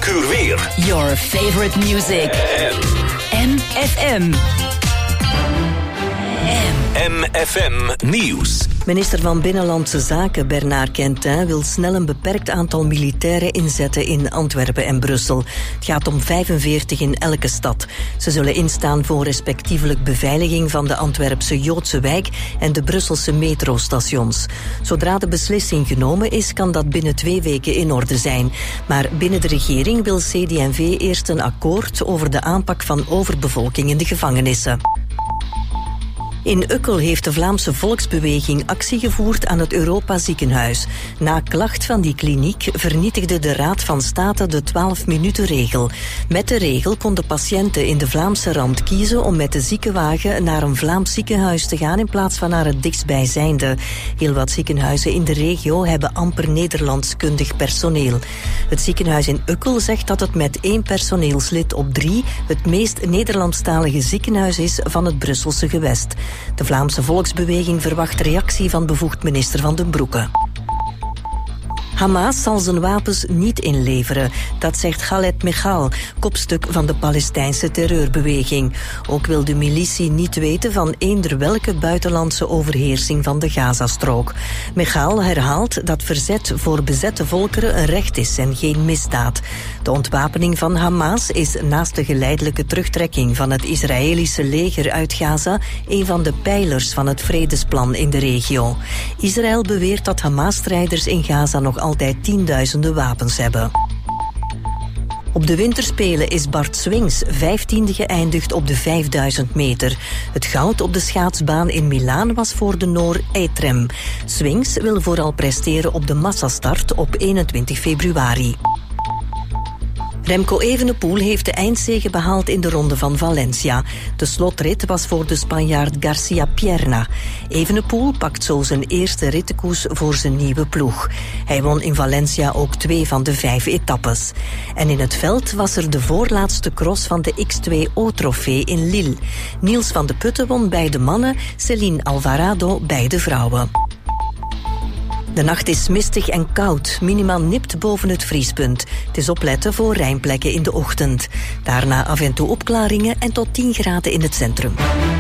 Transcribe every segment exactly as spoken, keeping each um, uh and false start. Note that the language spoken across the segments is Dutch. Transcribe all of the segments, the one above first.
uur weer. Your favorite music. M F M. M F M Nieuws. Minister van Binnenlandse Zaken Bernard Quentin wil snel een beperkt aantal militairen inzetten in Antwerpen en Brussel. Het gaat om vijfenveertig in elke stad. Ze zullen instaan voor respectievelijk beveiliging van de Antwerpse Joodse wijk en de Brusselse metrostations. Zodra de beslissing genomen is, kan dat binnen twee weken in orde zijn. Maar binnen de regering wil C D en V eerst een akkoord over de aanpak van overbevolking in de gevangenissen. In Ukkel heeft de Vlaamse Volksbeweging actie gevoerd aan het Europa Ziekenhuis. Na klacht van die kliniek vernietigde de Raad van State de twaalf-minuten-regel. Met de regel konden patiënten in de Vlaamse rand kiezen om met de ziekenwagen naar een Vlaams ziekenhuis te gaan in plaats van naar het dichtstbijzijnde. Heel wat ziekenhuizen in de regio hebben amper Nederlandskundig personeel. Het ziekenhuis in Ukkel zegt dat het met één personeelslid op drie het meest Nederlandstalige ziekenhuis is van het Brusselse gewest. De Vlaamse Volksbeweging verwacht reactie van bevoegd minister Van den Broeke. Hamas zal zijn wapens niet inleveren, dat zegt Khaled Michal, kopstuk van de Palestijnse terreurbeweging. Ook wil de militie niet weten van eender welke buitenlandse overheersing van de Gazastrook. Michal herhaalt dat verzet voor bezette volkeren een recht is en geen misdaad. De ontwapening van Hamas is naast de geleidelijke terugtrekking van het Israëlische leger uit Gaza een van de pijlers van het vredesplan in de regio. Israël beweert dat Hamas-strijders in Gaza nog altijd tienduizenden wapens hebben. Op de winterspelen is Bart Swings vijftiende geëindigd op de vijfduizend meter. Het goud op de schaatsbaan in Milaan was voor de Noor Eitrem. Swings wil vooral presteren op de massastart op eenentwintig februari. Remco Evenepoel heeft de eindzege behaald in de ronde van Valencia. De slotrit was voor de Spanjaard Garcia Pierna. Evenepoel pakt zo zijn eerste rittenkoers voor zijn nieuwe ploeg. Hij won in Valencia ook twee van de vijf etappes. En in het veld was er de voorlaatste cross van de X twee O-trofee in Lille. Niels van de Putten won bij de mannen, Celine Alvarado bij de vrouwen. De nacht is mistig en koud, minimaal nipt boven het vriespunt. Het is opletten voor rijnplekken in de ochtend. Daarna af en toe opklaringen en tot tien graden in het centrum.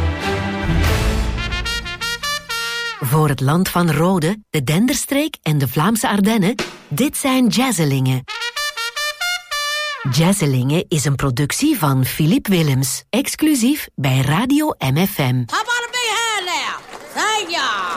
Voor het land van Rode, de Denderstreek en de Vlaamse Ardennen, dit zijn Jazzelingen. Jazzelingen is een productie van Philippe Willems, exclusief bij Radio M F M. How about a big hand now? Thank ya!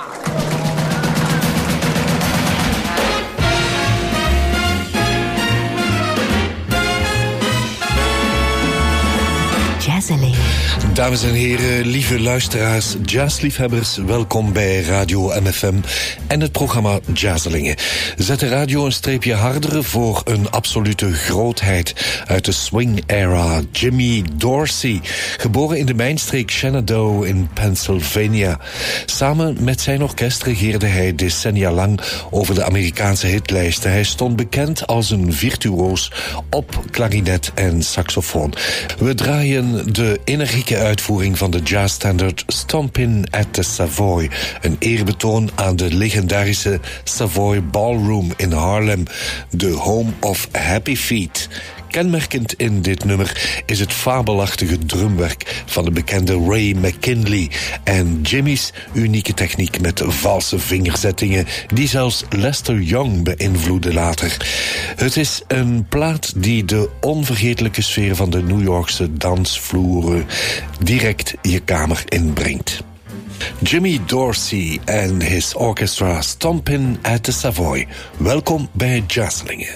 Jazzelingen. Dames en heren, lieve luisteraars, jazzliefhebbers, welkom bij Radio M F M en het programma Jazzelingen. Zet de radio een streepje harder voor een absolute grootheid uit de swing-era, Jimmy Dorsey, geboren in de mijnstreek Shenandoah in Pennsylvania. Samen met zijn orkest regeerde hij decennia lang over de Amerikaanse hitlijsten. Hij stond bekend als een virtuoos op klarinet en saxofoon. We draaien de energieke uitvoering van de jazzstandard Stompin' at the Savoy, een eerbetoon aan de legendarische Savoy Ballroom in Harlem, de home of Happy Feet. Kenmerkend in dit nummer is het fabelachtige drumwerk van de bekende Ray McKinley en Jimmy's unieke techniek met valse vingerzettingen die zelfs Lester Young beïnvloedde later. Het is een plaat die de onvergetelijke sfeer van de New Yorkse dansvloeren direct je kamer inbrengt. Jimmy Dorsey en his orchestra Stompin' at the Savoy. Welkom bij Jazzelingen.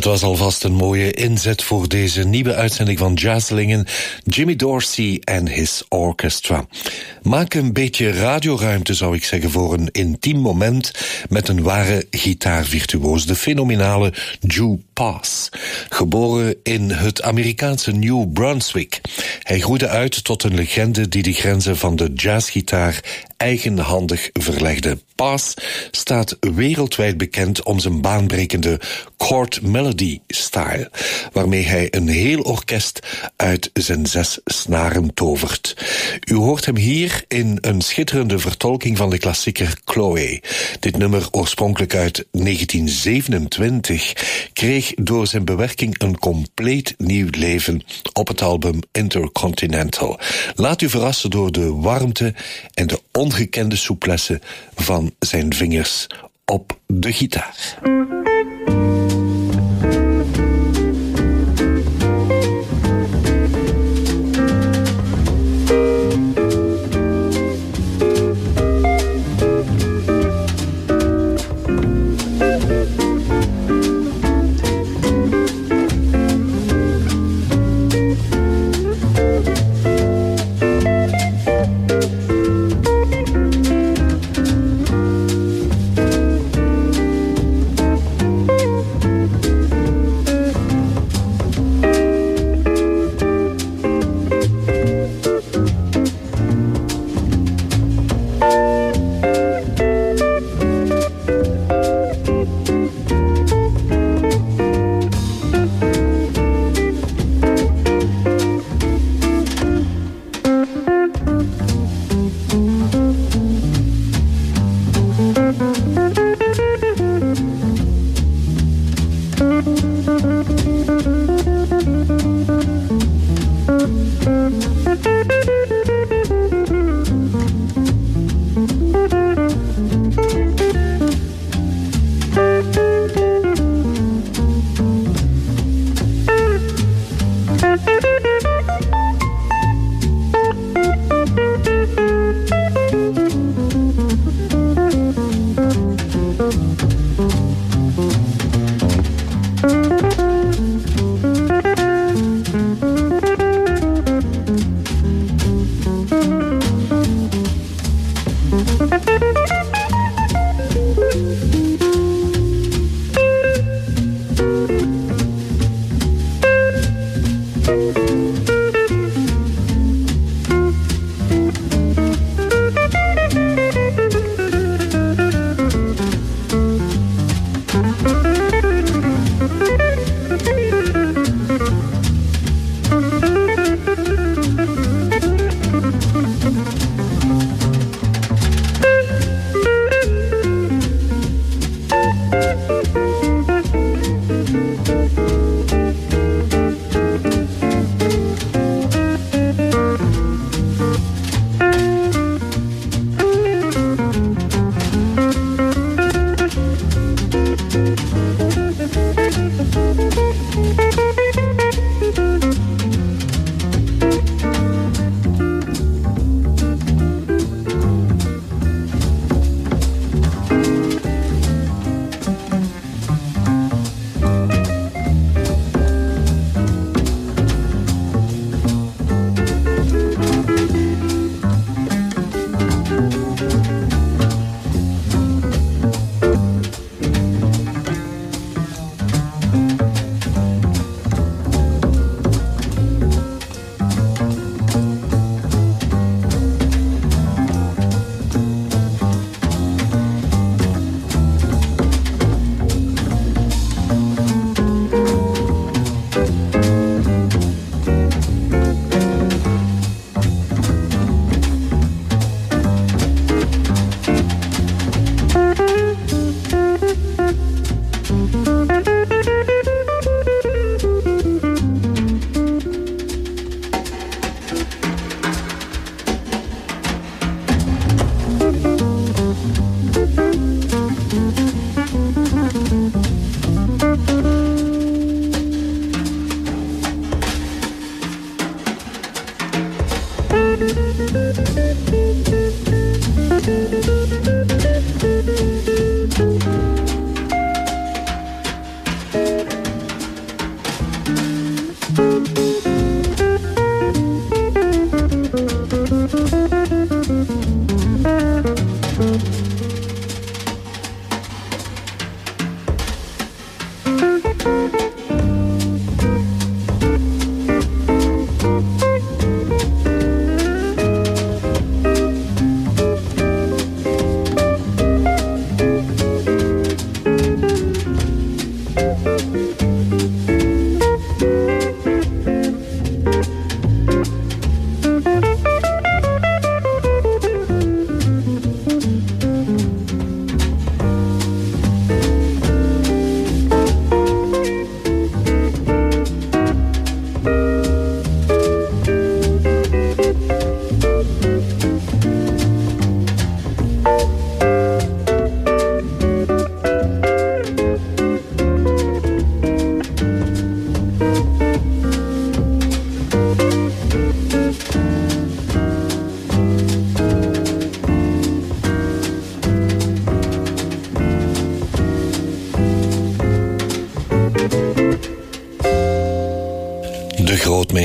Dat was alvast een mooie inzet voor deze nieuwe uitzending van Jazzlingen. Jimmy Dorsey en his orchestra. Maak een beetje radioruimte, zou ik zeggen, voor een intiem moment met een ware gitaarvirtuoos, de fenomenale Joe Pass. Geboren in het Amerikaanse New Brunswick. Hij groeide uit tot een legende die de grenzen van de jazzgitaar eigenhandig verlegde. Pass staat wereldwijd bekend om zijn baanbrekende chord melody style, waarmee hij een heel orkest uit zijn zes snaren tovert. U hoort hem hier in een schitterende vertolking van de klassieker Chloe. Dit nummer, oorspronkelijk uit negentien zevenentwintig, kreeg door zijn bewerking een compleet nieuw leven op het album Intercontinental. Laat u verrassen door de warmte en de ongekende souplesse van zijn vingers op de gitaar.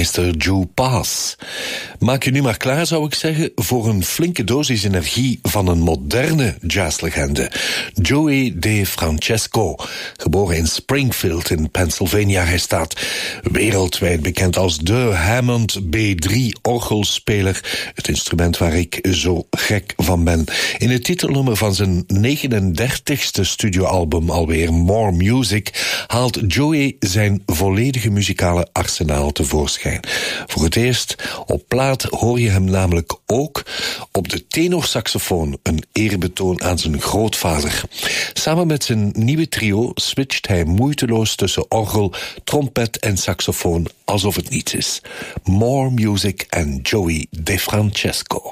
jazzmeester Joe Pass. Maak je nu maar klaar, zou ik zeggen, voor een flinke dosis energie van een moderne jazzlegende. Joey DeFrancesco, geboren in Springfield in Pennsylvania. Hij staat wereldwijd bekend als de Hammond B drie orgelspeler, het instrument waar ik zo gek van ben. In het titelnummer van zijn negenendertigste studioalbum alweer, More Music, haalt Joey zijn volledige muzikale arsenaal tevoorschijn. Voor het eerst op plaat hoor je hem namelijk ook op de tenorsaxofoon, een eerbetoon aan zijn grootvader. Samen met zijn nieuwe trio switcht hij moeiteloos tussen orgel, trompet en saxofoon alsof het niets is. More Music en Joey DeFrancesco.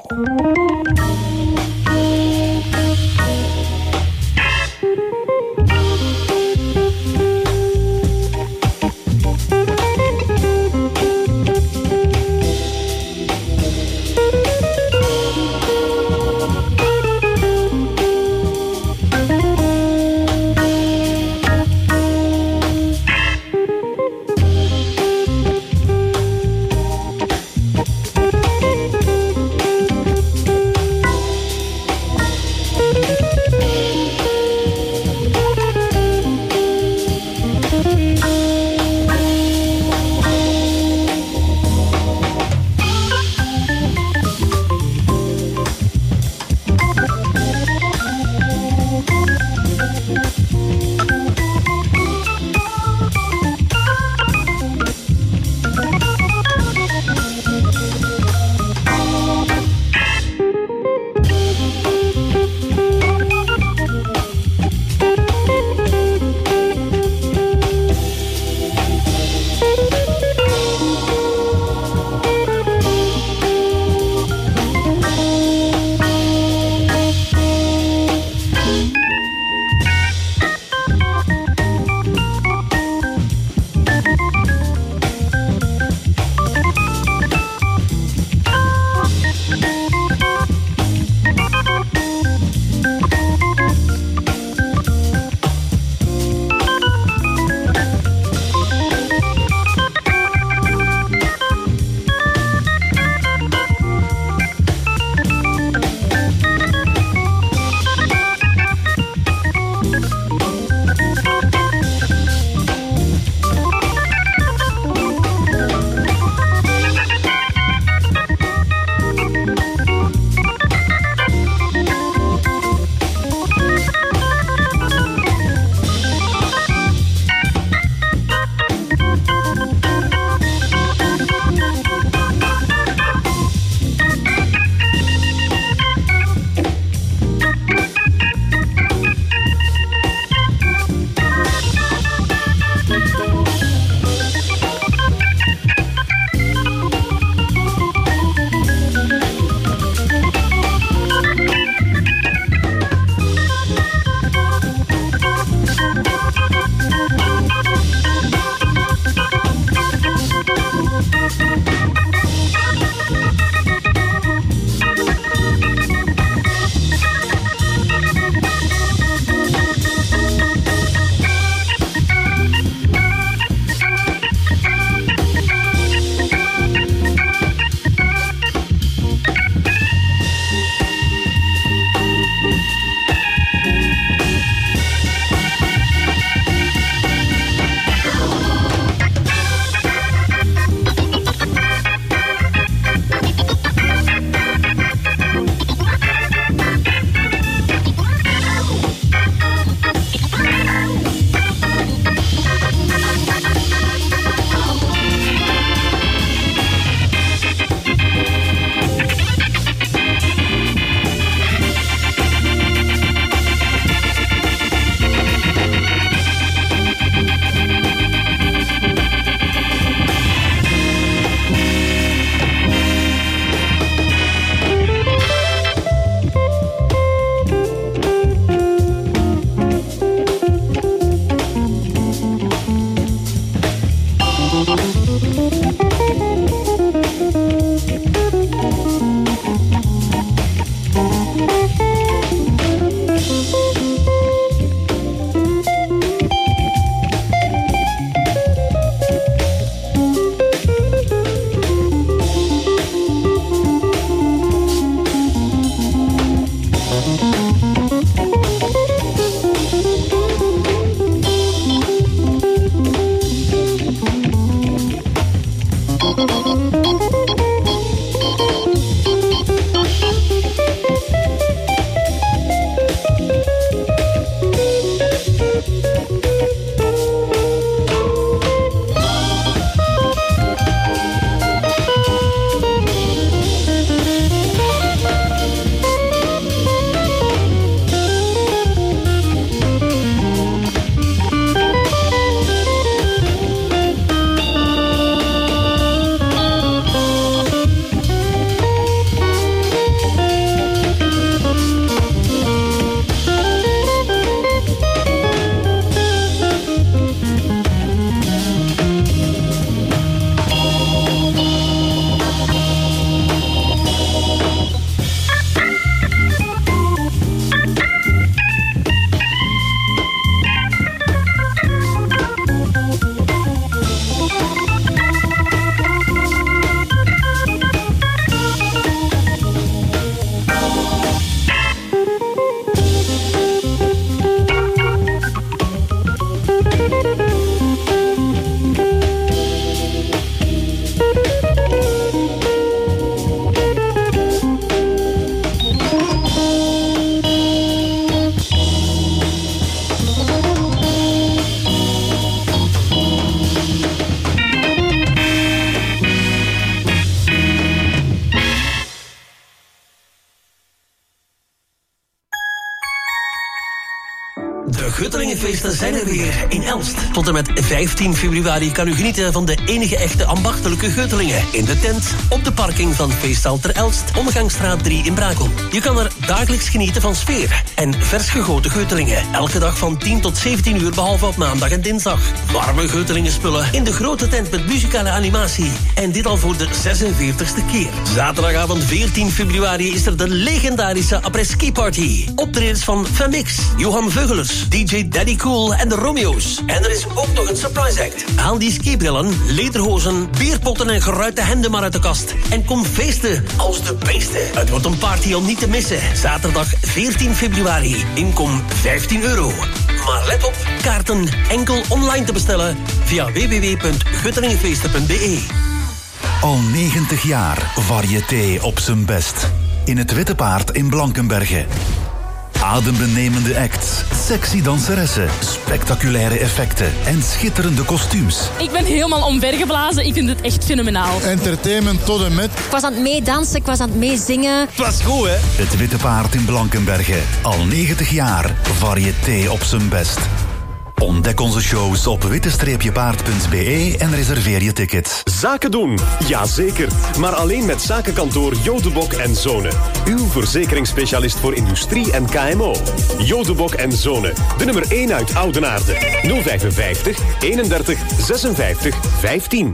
De Guttelingenfeesten zijn er weer in Elst. Tot en met vijftien februari kan u genieten van de enige echte ambachtelijke Guttelingen. In de tent, op de parking van Feestzaal ter Elst, Omgangsstraat drie in Brakel. Je kan er dagelijks genieten van sfeer en vers gegoten Guttelingen. Elke dag van tien tot zeventien uur, behalve op maandag en dinsdag. Warme Guttelingen spullen in de grote tent met muzikale animatie. En dit al voor de zesenveertigste keer. Zaterdagavond veertien februari is er de legendarische après-ski party. Optredens van Femix, Johan Veugelers, D J Daddy Cool en de Romeo's. En er is ook nog een surprise act. Haal die skibrillen, lederhozen, bierpotten en geruite hemden maar uit de kast. En kom feesten als de beesten. Het wordt een party om niet te missen. Zaterdag veertien februari. Inkom vijftien euro. Maar let op, kaarten enkel online te bestellen via w w w punt guttelingenfeesten punt b e. Al negentig jaar variété op zijn best. In het Witte Paard in Blankenberge. Adembenemende acts, sexy danseressen, spectaculaire effecten en schitterende kostuums. Ik ben helemaal omvergeblazen. Ik vind het echt fenomenaal. Entertainment tot en met. Ik was aan het meedansen, ik was aan het meezingen. Het was goed, hè? Het Witte Paard in Blankenberge. Al negentig jaar variété op zijn best. Ontdek onze shows op witte paard punt b e en reserveer je tickets. Zaken doen? Jazeker. Maar alleen met zakenkantoor Jodebok en Zonen. Uw verzekeringsspecialist voor industrie en K M O. Jodebok en Zonen. De nummer één uit Oudenaarde. nul vijfenvijftig, eenendertig, zesenvijftig, vijftien.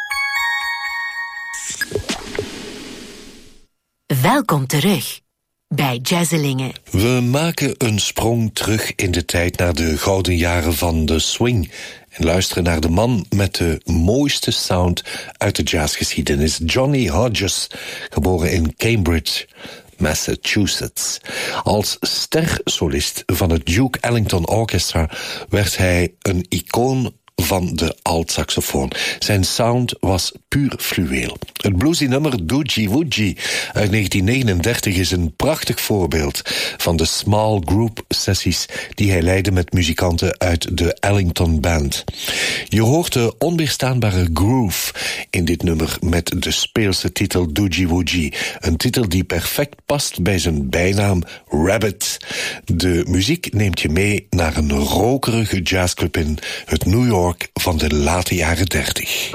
Welkom terug bij Jazzelingen. We maken een sprong terug in de tijd naar de gouden jaren van de swing en luisteren naar de man met de mooiste sound uit de jazzgeschiedenis, Johnny Hodges, geboren in Cambridge, Massachusetts. Als stersolist van het Duke Ellington Orchestra werd hij een icoon van de altsaxofoon. Zijn sound was puur fluweel. Het bluesy nummer Doogie Woogie uit negentien negenendertig is een prachtig voorbeeld van de small group sessies die hij leidde met muzikanten uit de Ellington Band. Je hoort de onweerstaanbare groove in dit nummer met de speelse titel Doogie Woogie, een titel die perfect past bij zijn bijnaam Rabbit. De muziek neemt je mee naar een rokerige jazzclub in het New York van de late jaren dertig.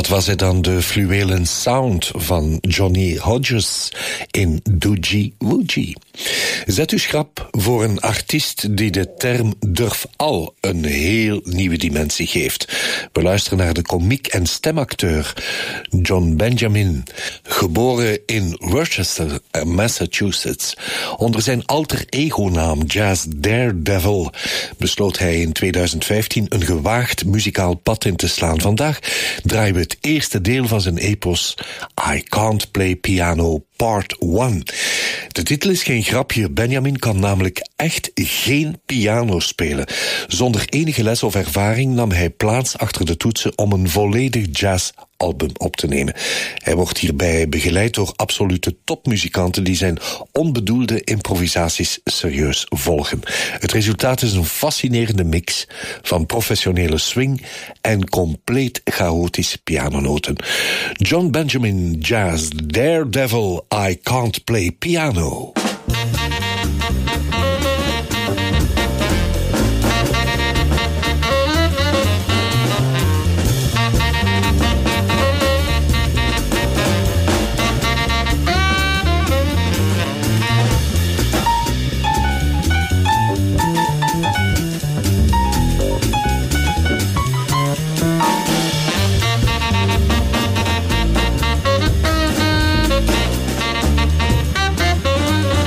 Dat was het dan, de fluwelen sound van Johnny Hodges in Doogie Woogie. Zet u schrap voor een artiest die de term durf al een heel nieuwe dimensie geeft. We luisteren naar de komiek en stemacteur Jon Benjamin, geboren in Rochester, Massachusetts. Onder zijn alter ego-naam Jazz Daredevil besloot hij in tweeduizend vijftien een gewaagd muzikaal pad in te slaan. Vandaag draaien we het eerste deel van zijn epos I Can't Play Piano Part one. De titel is geen grapje. Benjamin kan namelijk echt geen piano spelen. Zonder enige les of ervaring nam hij plaats achter de toetsen om een volledig jazzalbum op te nemen. Hij wordt hierbij begeleid door absolute topmuzikanten die zijn onbedoelde improvisaties serieus volgen. Het resultaat is een fascinerende mix van professionele swing en compleet chaotische pianonoten. Jon Benjamin Jazz Daredevil I Can't Play Piano. Thank you.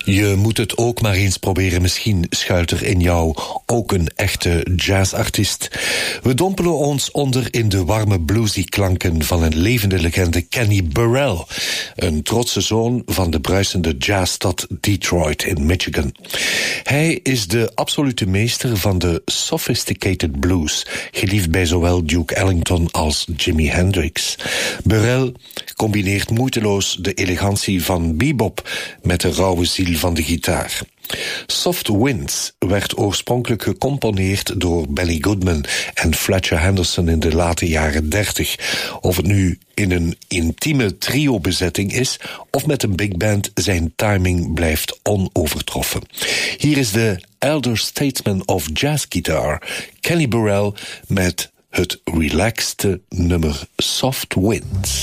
Je moet het ook maar eens proberen. Misschien schuilt er in jou ook een echte jazzartiest. We dompelen ons onder in de warme bluesy klanken van een levende legende, Kenny Burrell. Een trotse zoon van de bruisende jazzstad Detroit in Michigan. Hij is de absolute meester van de sophisticated blues, geliefd bij zowel Duke Ellington als Jimi Hendrix. Burrell combineert moeiteloos de elegantie van bebop met de rauwe ziel van de gitaar. Soft Winds werd oorspronkelijk gecomponeerd door Benny Goodman en Fletcher Henderson in de late jaren dertig. Of het nu in een intieme trio-bezetting is of met een big band, zijn timing blijft onovertroffen. Hier is de elder statesman of jazz guitar, Kenny Burrell, met het relaxte nummer Soft Winds.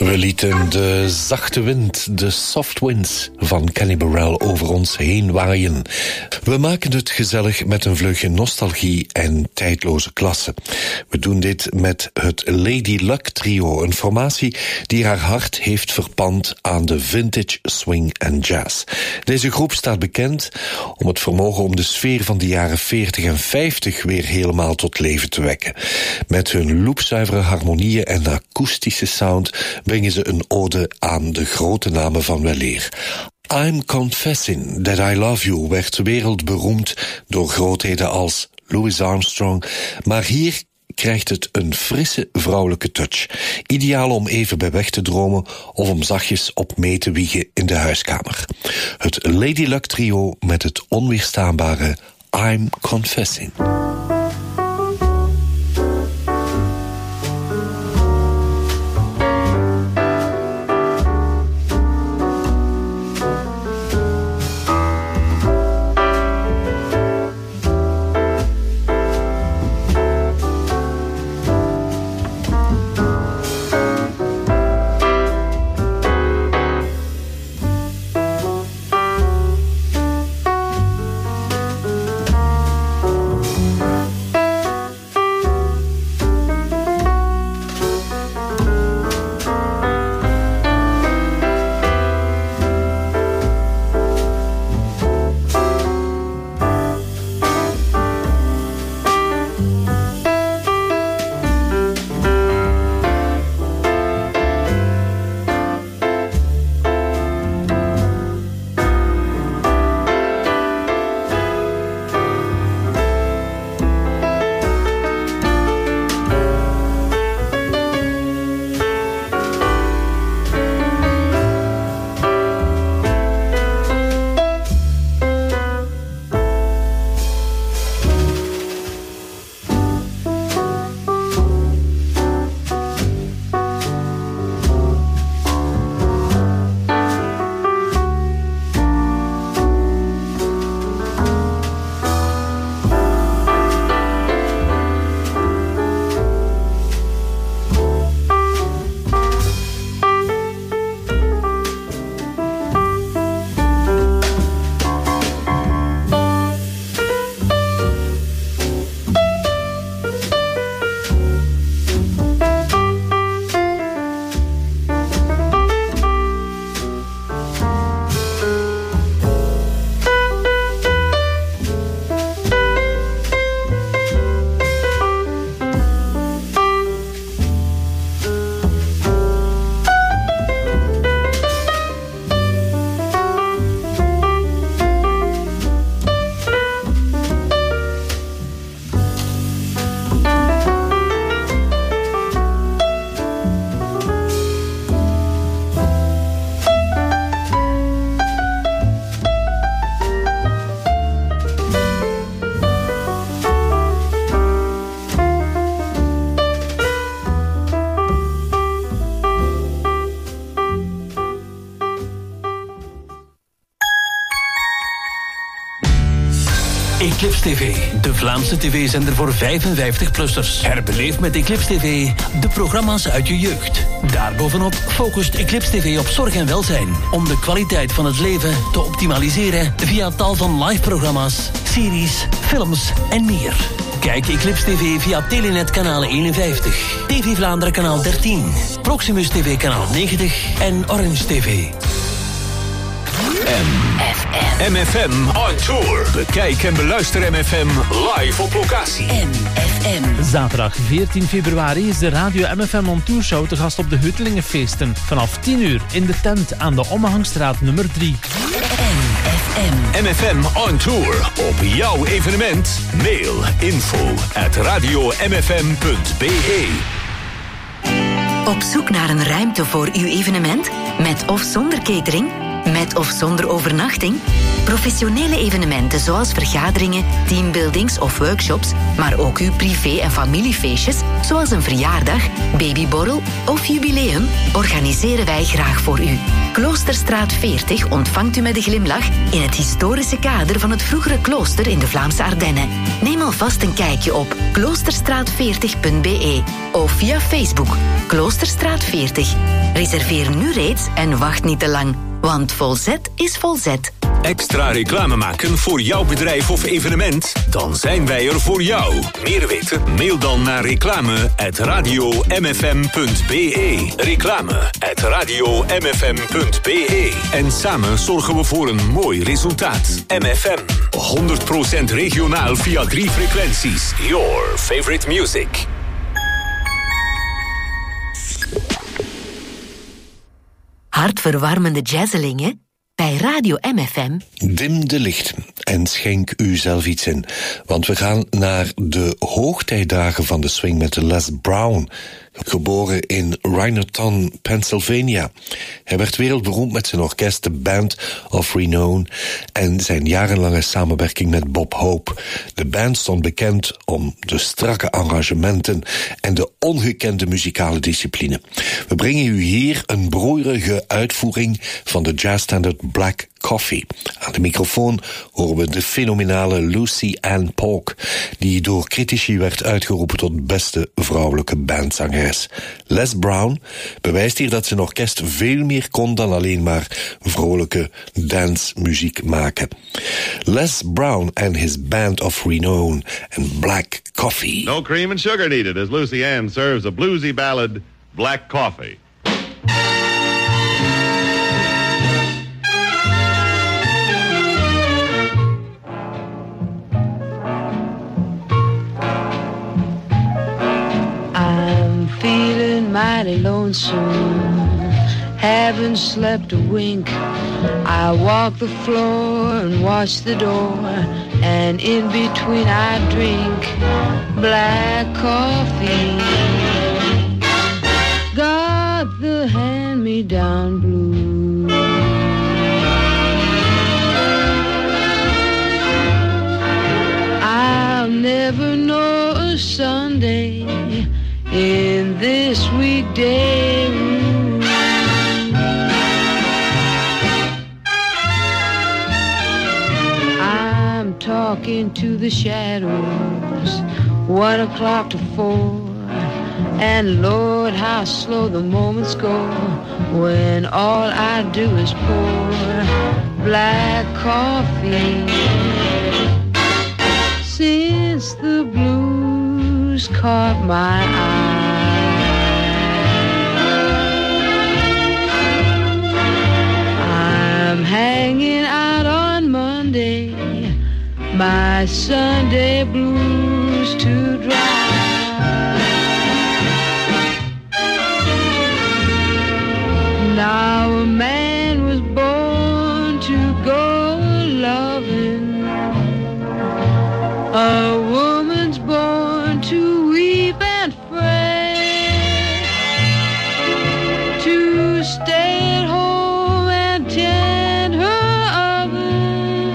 We lieten de zachte wind, de soft winds van Kenny Burrell over ons heen waaien. We maken het gezellig met een vleugje nostalgie en tijdloze klasse. We doen dit met het Lady Luck trio, een formatie die haar hart heeft verpand aan de vintage swing en jazz. Deze groep staat bekend om het vermogen om de sfeer van de jaren veertig en vijftig weer helemaal tot leven te wekken. Met hun loopzuivere harmonieën en akoestische sound brengen ze een ode aan de grote namen van weleer. I'm Confessing That I Love You werd wereldberoemd door grootheden als Louis Armstrong, maar hier krijgt het een frisse vrouwelijke touch. Ideaal om even bij weg te dromen of om zachtjes op mee te wiegen in de huiskamer. Het Lady Luck trio met het onweerstaanbare I'm Confessing. Eclipse T V, de Vlaamse tv-zender voor vijfenvijftig-plussers. Herbeleef met Eclipse T V de programma's uit je jeugd. Daarbovenop focust Eclipse T V op zorg en welzijn, om de kwaliteit van het leven te optimaliseren via tal van live-programma's, series, films en meer. Kijk Eclipse T V via Telenet kanaal eenenvijftig, T V Vlaanderen kanaal dertien, Proximus T V kanaal negentig en Orange T V. M F M on tour. Bekijk en beluister M F M live op locatie. M F M. Zaterdag veertien februari is de Radio M F M on Tour show te gast op de Huttelingenfeesten. Vanaf tien uur in de tent aan de Ommehangstraat nummer drie. M F M. M F M on tour. Op jouw evenement. Mail info at radio m f m punt b e. Op zoek naar een ruimte voor uw evenement? Met of zonder catering? Met of zonder overnachting? Professionele evenementen zoals vergaderingen, teambuildings of workshops, maar ook uw privé- en familiefeestjes, zoals een verjaardag, babyborrel of jubileum, organiseren wij graag voor u. Kloosterstraat veertig ontvangt u met een glimlach in het historische kader van het vroegere klooster in de Vlaamse Ardennen. Neem alvast een kijkje op kloosterstraat veertig punt b e of via Facebook Kloosterstraat veertig. Reserveer nu reeds en wacht niet te lang, want Volzet is Volzet. Extra reclame maken voor jouw bedrijf of evenement? Dan zijn wij er voor jou. Meer weten? Mail dan naar reclame at radio m f m punt b e. Reclame at radio m f m punt b e. En samen zorgen we voor een mooi resultaat. M F M. honderd procent regionaal via drie frequenties. Your favorite music. Hartverwarmende jazzelingen bij Radio M F M. Dim de licht en schenk u zelf iets in. Want we gaan naar de hoogtijdagen van de swing met Les Brown. Geboren in Rhineton, Pennsylvania. Hij werd wereldberoemd met zijn orkest, de Band of Renown, en zijn jarenlange samenwerking met Bob Hope. De band stond bekend om de strakke arrangementen en de ongekende muzikale discipline. We brengen u hier een broeierige uitvoering van de jazzstandard Black Coffee. Aan de microfoon horen we de fenomenale Lucy Ann Polk, die door critici werd uitgeroepen tot beste vrouwelijke bandzangeres. Les Brown bewijst hier dat zijn orkest veel meer kon dan alleen maar vrolijke dancemuziek maken. Les Brown and his Band of Renown and Black Coffee. No cream and sugar needed as Lucy Ann serves a bluesy ballad, Black Coffee. Mighty lonesome, haven't slept a wink. I walk the floor and watch the door, and in between I drink black coffee. Got the hand-me-down blues. I'll never know a Sunday in this weekday room. I'm talking to the shadows, one o'clock to four, and Lord, how slow the moments go when all I do is pour black coffee. Since the blues caught my eye, I'm hanging out on Monday, my Sunday blues to dry. Now a man was born to go loving, a woman's born to weep and fret, to stay at home and tend her oven,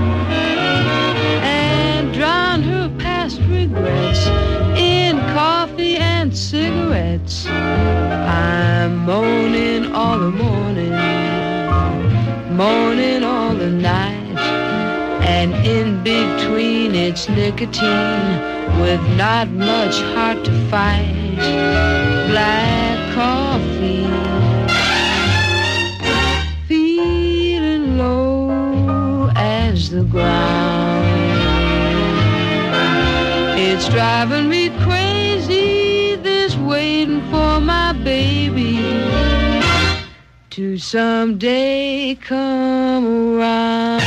and drown her past regrets in coffee and cigarettes. I'm moaning all the morning, moaning all the night, and in between it's nicotine with not much heart to fight. Black coffee, feeling low as the ground. It's driving me crazy, this waiting for my baby to someday come around.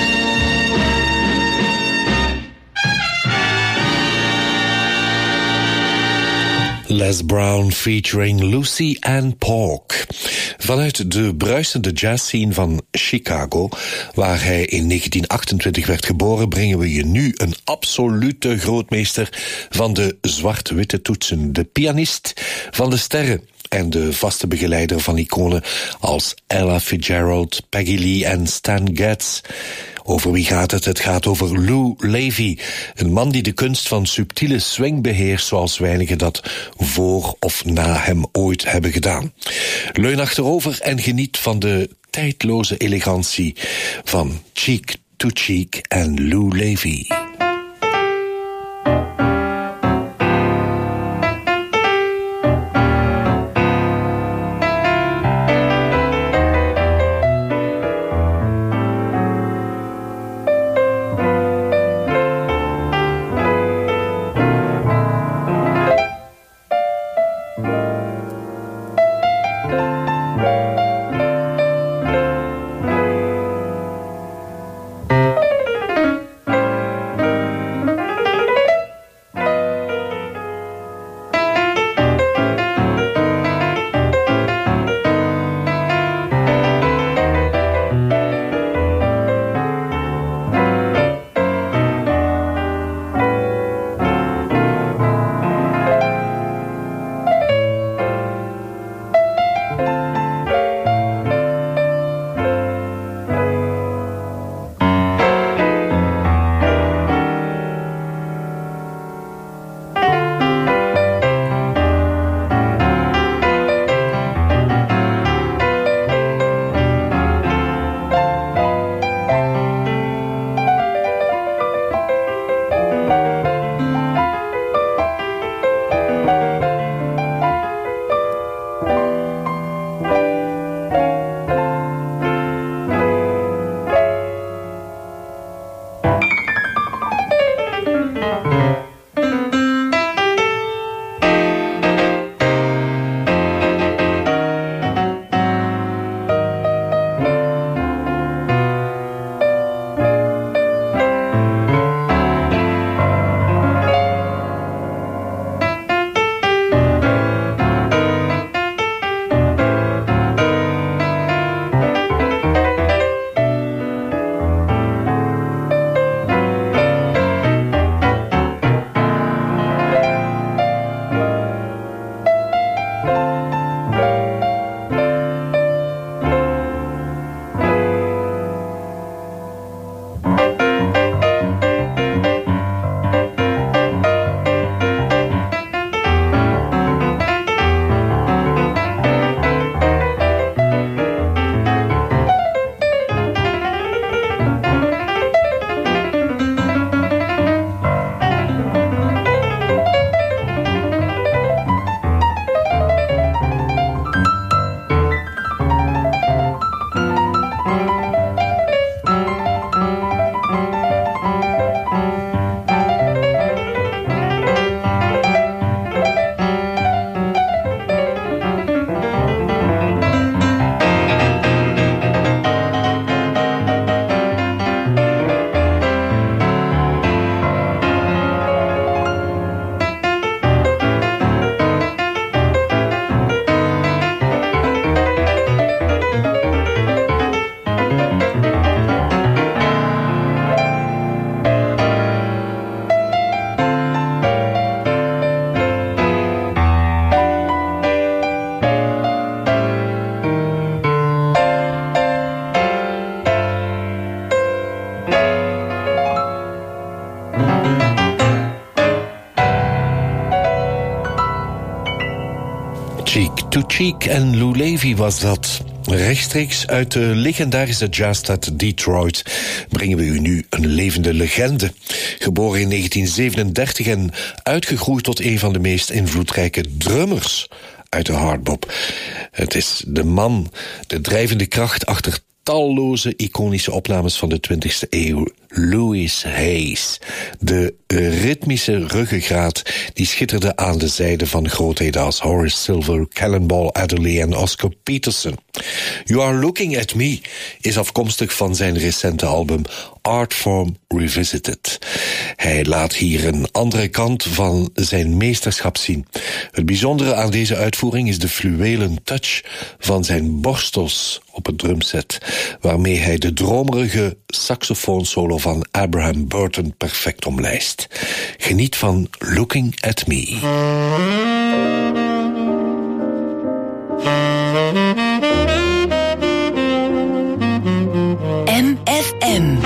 Les Brown featuring Lucy Ann Polk. Vanuit de bruisende jazzscene van Chicago, waar hij in negentien achtentwintig werd geboren, brengen we je nu een absolute grootmeester van de zwart-witte toetsen. De pianist van de sterren en de vaste begeleider van iconen als Ella Fitzgerald, Peggy Lee en Stan Getz. Over wie gaat het? Het gaat over Lou Levy, een man die de kunst van subtiele swing beheerst zoals weinigen dat voor of na hem ooit hebben gedaan. Leun achterover en geniet van de tijdloze elegantie van Cheek to Cheek en Lou Levy. to Cheek en Lou Levy was dat. Rechtstreeks uit de legendarische jazzstad Detroit brengen we u nu een levende legende. Geboren in negentien zevenendertig en uitgegroeid tot een van de meest invloedrijke drummers uit de hardbop. Het is de man, de drijvende kracht achter talloze iconische opnames van de twintigste eeuw. Louis Hayes, de ritmische ruggengraat die schitterde aan de zijde van grootheden als Horace Silver, Cannonball Adderley en Oscar Peterson. You Are Looking at Me is afkomstig van zijn recente album Artform Revisited. Hij laat hier een andere kant van zijn meesterschap zien. Het bijzondere aan deze uitvoering is de fluwelen touch van zijn borstels op het drumset, waarmee hij de dromerige saxofoonsolo van Abraham Burton perfect omlijst. Geniet van Looking at Me. M F M.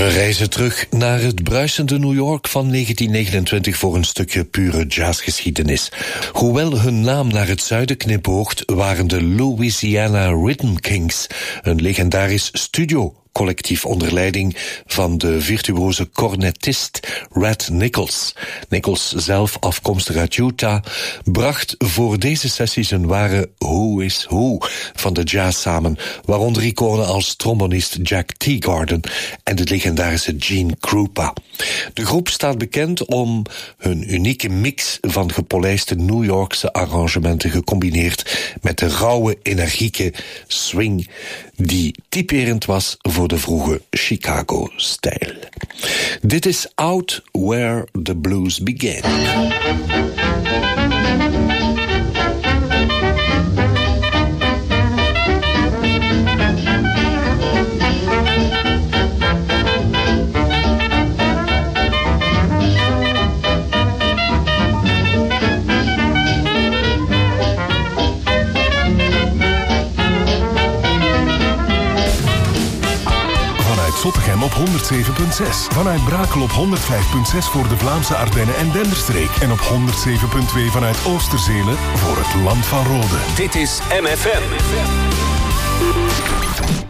We reizen terug naar het bruisende New York van negentien negenentwintig voor een stukje pure jazzgeschiedenis. Hoewel hun naam naar het zuiden knipoogt, waren de Louisiana Rhythm Kings een legendarisch studio collectief onder leiding van de virtuoze cornetist Red Nichols. Nichols, zelf afkomstig uit Utah, bracht voor deze sessies een ware who is who van de jazz samen, waaronder iconen als trombonist Jack Teagarden en de legendarische Gene Krupa. De groep staat bekend om hun unieke mix van gepolijste New Yorkse arrangementen gecombineerd met de rauwe, energieke swing die typerend was voor de vroege Chicago-stijl. Dit is Out Where the Blues Began. Zottegem op honderdzeven komma zes. Vanuit Brakel op honderdvijf komma zes voor de Vlaamse Ardennen en Denderstreek. En op honderdzeven komma twee vanuit Oosterzelen voor het Land van Rode. Dit is M F M.